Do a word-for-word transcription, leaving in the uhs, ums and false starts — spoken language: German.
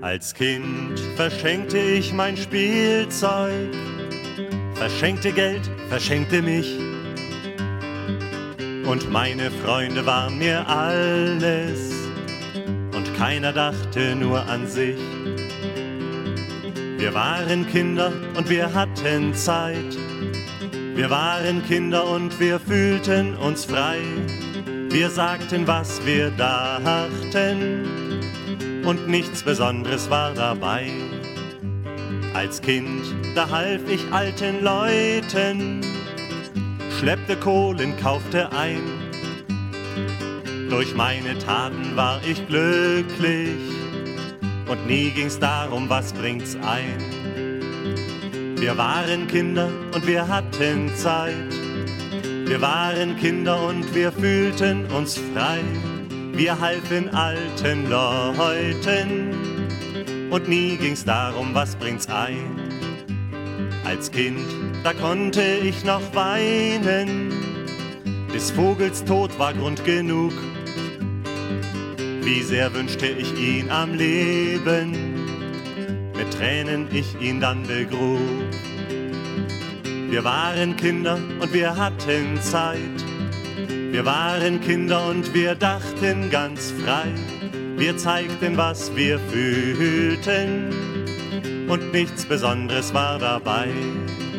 Als Kind verschenkte ich mein Spielzeug, verschenkte Geld, verschenkte mich. Und meine Freunde waren mir alles und keiner dachte nur an sich. Wir waren Kinder und wir hatten Zeit. Wir waren Kinder und wir fühlten uns frei. Wir sagten, was wir dachten und nichts Besonderes war dabei. Als Kind, da half ich alten Leuten, schleppte Kohlen, kaufte ein. Durch meine Taten war ich glücklich und nie ging's darum, was bringt's ein. Wir waren Kinder und wir hatten Zeit. Wir waren Kinder und wir fühlten uns frei. Wir halfen alten Leuten und nie ging's darum, was bringt's ein. Als Kind, da konnte ich noch weinen, des Vogels Tod war Grund genug. Wie sehr wünschte ich ihn am Leben, mit Tränen ich ihn dann begrub. Wir waren Kinder und wir hatten Zeit. Wir waren Kinder und wir dachten ganz frei. Wir zeigten, was wir fühlten und nichts Besonderes war dabei.